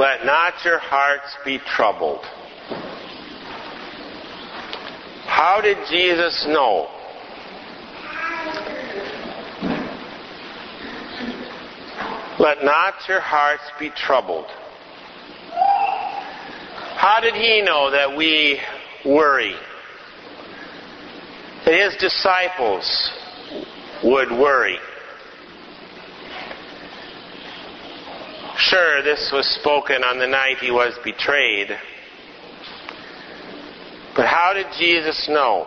Let not your hearts be troubled. How did Jesus know? Let not your hearts be troubled. How did he know that we worry? That his disciples would worry? Sure, this was spoken on the night he was betrayed. But how did Jesus know?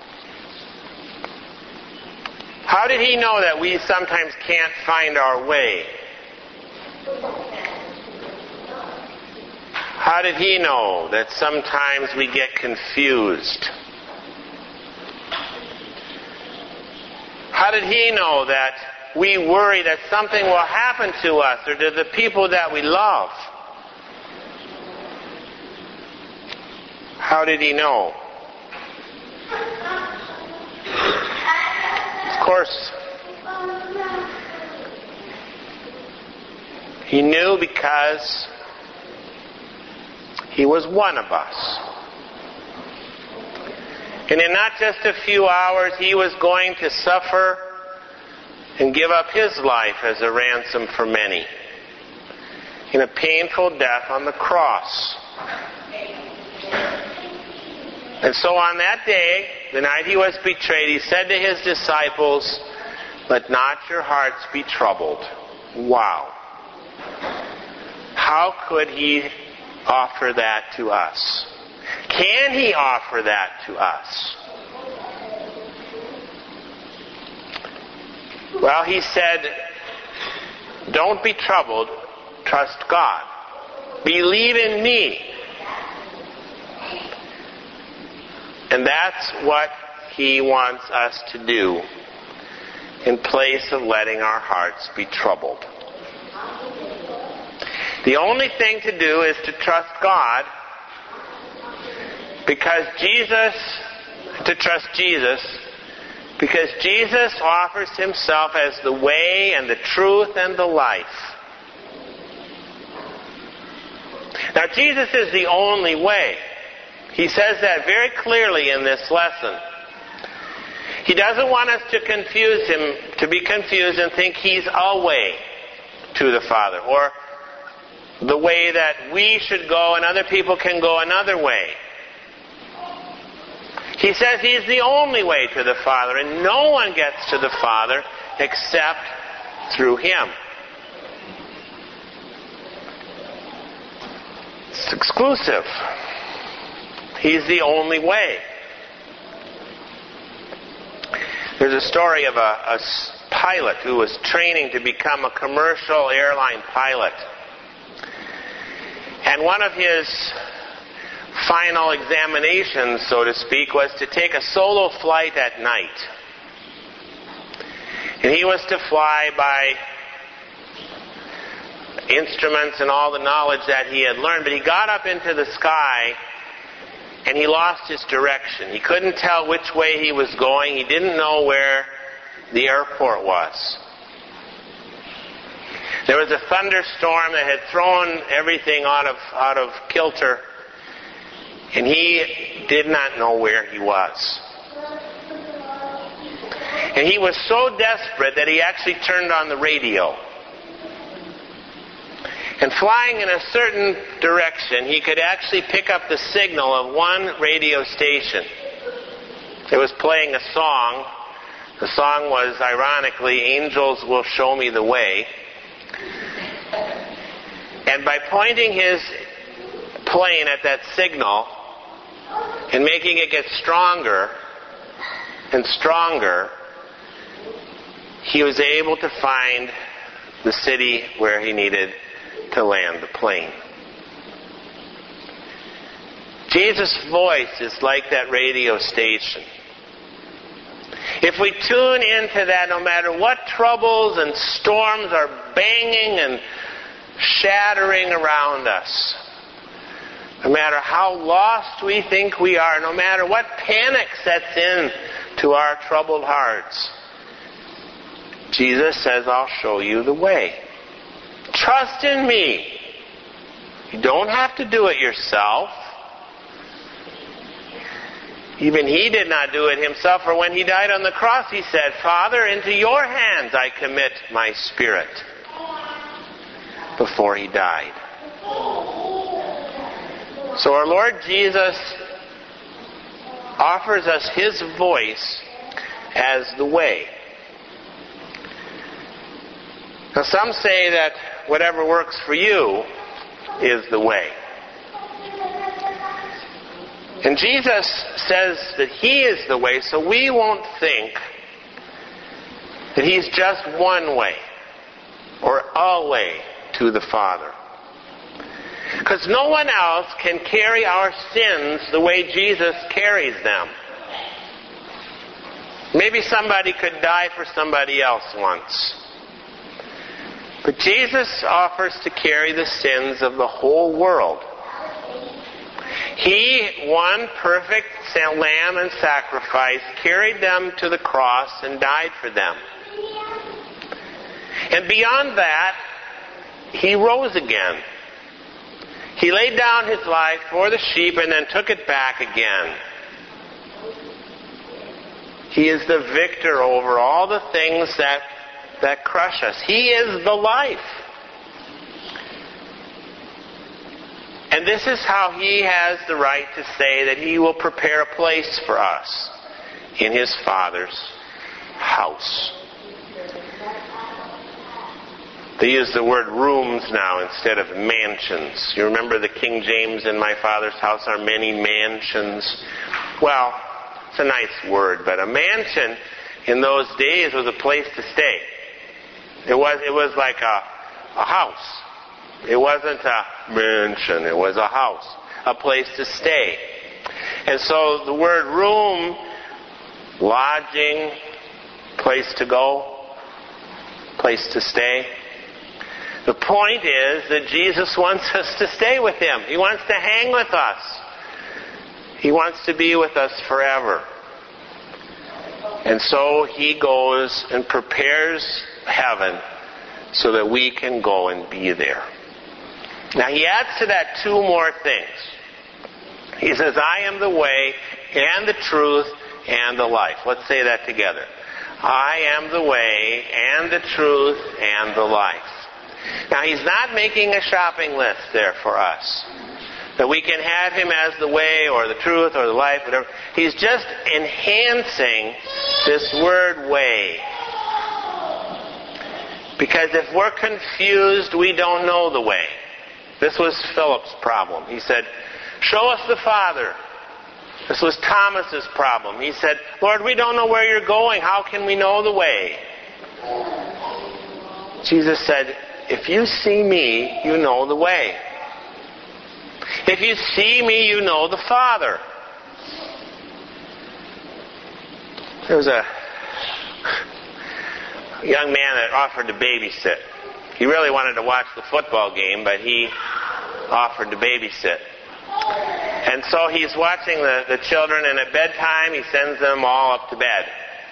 How did he know that we sometimes can't find our way? How did he know that sometimes we get confused? How did he know that we worry that something will happen to us or to the people that we love? How did he know? Of course, he knew because he was one of us. And in not just a few hours, he was going to suffer and give up his life as a ransom for many in a painful death on the cross. And so on that day, the night he was betrayed, he said to his disciples, "Let not your hearts be troubled." Wow. How could he offer that to us? Can he offer that to us? Well, he said, don't be troubled, trust God. Believe in me. And that's what he wants us to do in place of letting our hearts be troubled. The only thing to do is to trust God, because Jesus offers himself as the way and the truth and the life. Now, Jesus is the only way. He says that very clearly in this lesson. He doesn't want us to be confused and think he's a way to the Father, or the way that we should go and other people can go another way. He says he's the only way to the Father, and no one gets to the Father except through him. It's exclusive. He's the only way. There's a story of a pilot who was training to become a commercial airline pilot. And one of his final examinations, so to speak, was to take a solo flight at night. And he was to fly by instruments and all the knowledge that he had learned, but he got up into the sky and he lost his direction. He couldn't tell which way he was going. He didn't know where the airport was. There was a thunderstorm that had thrown everything out of kilter, and he did not know where he was. And he was so desperate that he actually turned on the radio. And flying in a certain direction, he could actually pick up the signal of one radio station. It was playing a song. The song was, ironically, "Angels Will Show Me the Way." And by pointing his plane at that signal and making it get stronger and stronger, he was able to find the city where he needed to land the plane. Jesus' voice is like that radio station. If we tune into that, no matter what troubles and storms are banging and shattering around us, no matter how lost we think we are, no matter what panic sets in to our troubled hearts, Jesus says, "I'll show you the way. Trust in me. You don't have to do it yourself. Even he did not do it himself, for when he died on the cross, he said, Father, into your hands I commit my spirit, before he died. So our Lord Jesus offers us his voice as the way. Now some say that whatever works for you is the way. And Jesus says that he is the way, so we won't think that he's just one way or a way to the Father. Because no one else can carry our sins the way Jesus carries them. Maybe somebody could die for somebody else once. But Jesus offers to carry the sins of the whole world. He, one perfect lamb and sacrifice, carried them to the cross and died for them. And beyond that, he rose again. He laid down his life for the sheep and then took it back again. He is the victor over all the things that crush us. He is the life. And this is how he has the right to say that he will prepare a place for us in his Father's house. They use the word rooms now instead of mansions. You remember the King James, in my Father's house are many mansions. Well, it's a nice word, but a mansion in those days was a place to stay. It was like a house. It wasn't a mansion. It was a house, a place to stay. And so the word room, lodging, place to go, place to stay. The point is that Jesus wants us to stay with him. He wants to hang with us. He wants to be with us forever. And so he goes and prepares heaven so that we can go and be there. Now he adds to that two more things. He says, I am the way and the truth and the life. Let's say that together. I am the way and the truth and the life. Now he's not making a shopping list there for us, that we can have him as the way or the truth or the life, whatever. He's just enhancing this word way. Because if we're confused, we don't know the way. This was Philip's problem. He said, show us the Father. This was Thomas's problem. He said, Lord, we don't know where you're going. How can we know the way? Jesus said, if you see me, you know the way. If you see me, you know the Father. There was a young man that offered to babysit. He really wanted to watch the football game, but he offered to babysit. And so he's watching the children, and at bedtime he sends them all up to bed.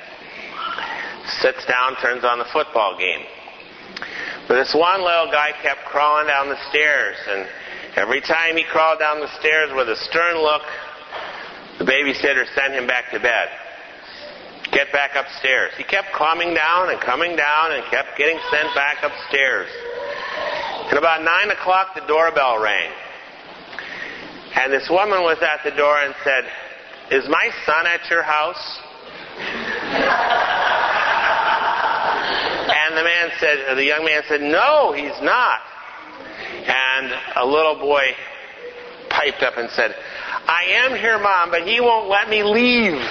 Sits down, turns on the football game. But this one little guy kept crawling down the stairs, and every time he crawled down the stairs with a stern look, the babysitter sent him back to bed. Get back upstairs. He kept coming down and kept getting sent back upstairs. And about 9 o'clock, the doorbell rang. And this woman was at the door and said, is my son at your house? And the young man said, no, he's not. And a little boy piped up and said, I am here, Mom, but he won't let me leave.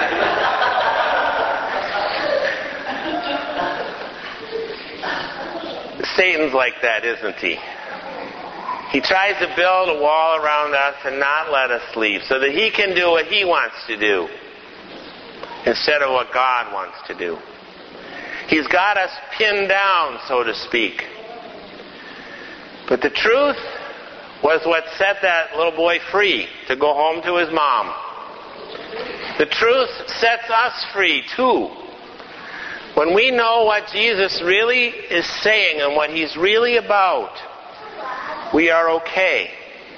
Satan's like that, isn't he? He tries to build a wall around us and not let us leave so that he can do what he wants to do instead of what God wants to do. He's got us pinned down, so to speak. But the truth was what set that little boy free to go home to his mom. The truth sets us free too. When we know what Jesus really is saying and what he's really about, we are okay.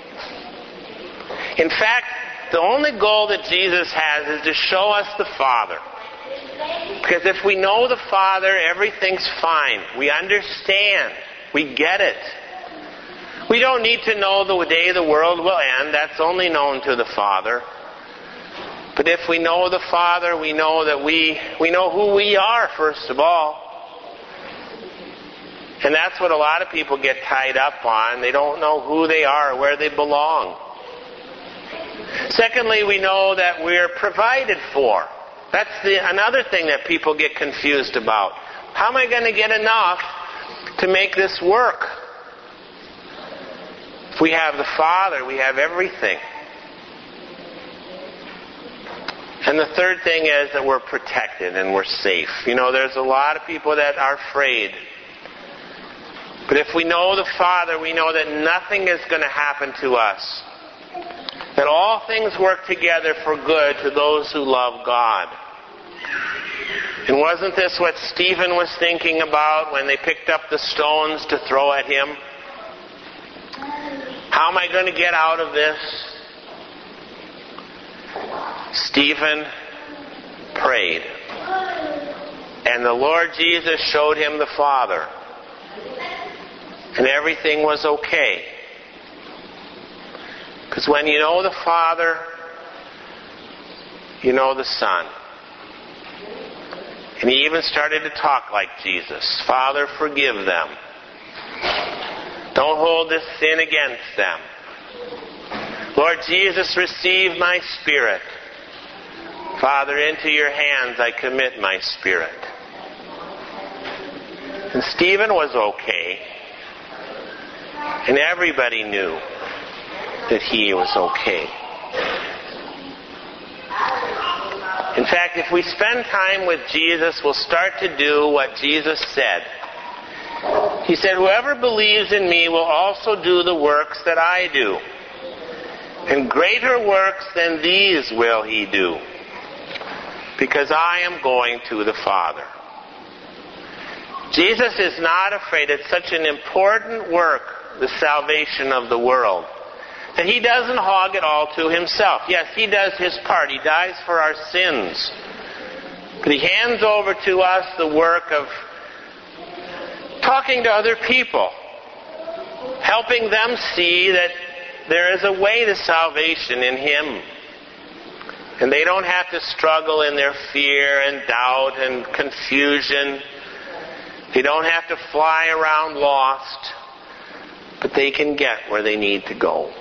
In fact, the only goal that Jesus has is to show us the Father. Because if we know the Father, everything's fine. We understand. We get it. We don't need to know the day the world will end. That's only known to the Father. But if we know the Father, we know that we know who we are, first of all. And that's what a lot of people get tied up on. They don't know who they are, where they belong. Secondly, we know that we're provided for. That's another thing that people get confused about. How am I going to get enough to make this work? If we have the Father, we have everything. And the third thing is that we're protected and we're safe. You know, there's a lot of people that are afraid. But if we know the Father, we know that nothing is going to happen to us. That all things work together for good to those who love God. And wasn't this what Stephen was thinking about when they picked up the stones to throw at him? How am I going to get out of this? Stephen prayed. And the Lord Jesus showed him the Father. And everything was okay. Because when you know the Father, you know the Son. And he even started to talk like Jesus. Father, forgive them. Don't hold this sin against them. Lord Jesus, receive my spirit. Father, into your hands I commit my spirit. And Stephen was okay. And everybody knew that he was okay. In fact, if we spend time with Jesus, we'll start to do what Jesus said. He said, whoever believes in me will also do the works that I do. And greater works than these will he do. Because I am going to the Father. Jesus is not afraid. It's such an important work, the salvation of the world, that he doesn't hog it all to himself. Yes, he does his part. He dies for our sins. But he hands over to us the work of talking to other people, helping them see that there is a way to salvation in him. And they don't have to struggle in their fear and doubt and confusion. They don't have to fly around lost. But they can get where they need to go.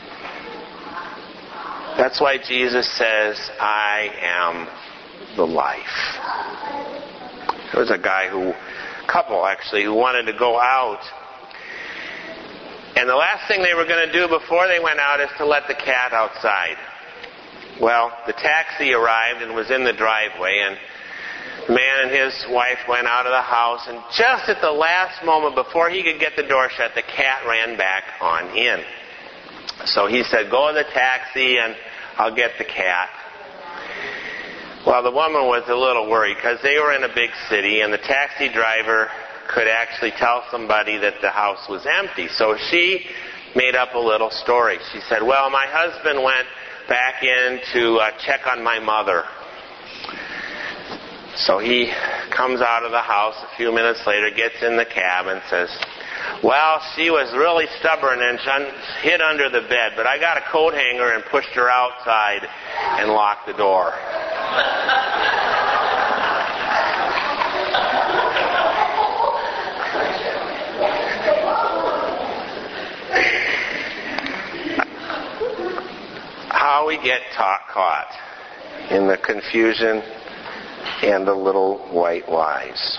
That's why Jesus says, I am the life. There was a couple who wanted to go out. And the last thing they were going to do before they went out is to let the cat outside. Well, the taxi arrived and was in the driveway, and the man and his wife went out of the house, and just at the last moment before he could get the door shut, the cat ran back on in. So he said, go in the taxi and I'll get the cat. Well, the woman was a little worried because they were in a big city and the taxi driver could actually tell somebody that the house was empty. So she made up a little story. She said, well, my husband went back in to check on my mother. So he comes out of the house a few minutes later, gets in the cab and says, well, she was really stubborn and hid under the bed, but I got a coat hanger and pushed her outside and locked the door. How we get caught in the confusion and the little white lies.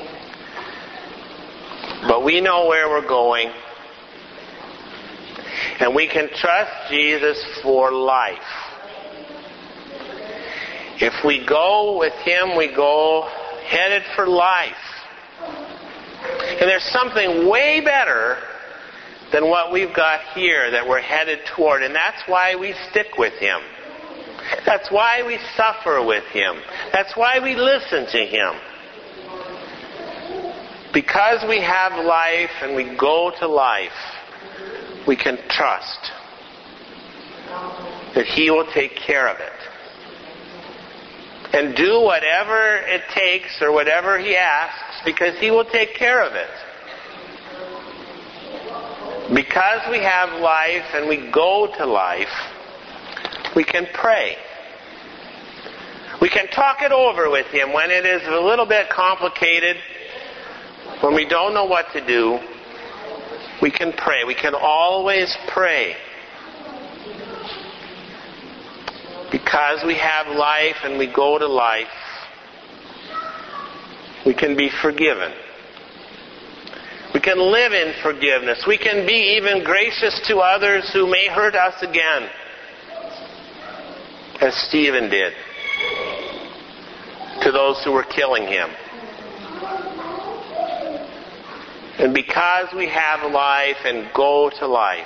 But we know where we're going. And we can trust Jesus for life. If we go with him, we go headed for life. And there's something way better than what we've got here that we're headed toward. And that's why we stick with him. That's why we suffer with him. That's why we listen to him. Because we have life and we go to life, we can trust that He will take care of it. And do whatever it takes or whatever He asks, because He will take care of it. Because we have life and we go to life, we can pray. We can talk it over with Him when it is a little bit complicated, when we don't know what to do. We can pray. We can always pray. Because we have life and we go to life, we can be forgiven. We can live in forgiveness. We can be even gracious to others who may hurt us again, as Stephen did to those who were killing him. And because we have life and go to life,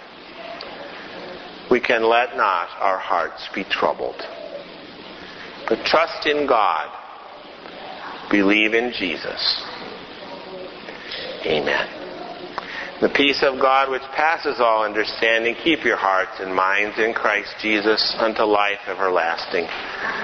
we can let not our hearts be troubled, but trust in God, believe in Jesus. Amen. The peace of God which passes all understanding, keep your hearts and minds in Christ Jesus unto life everlasting.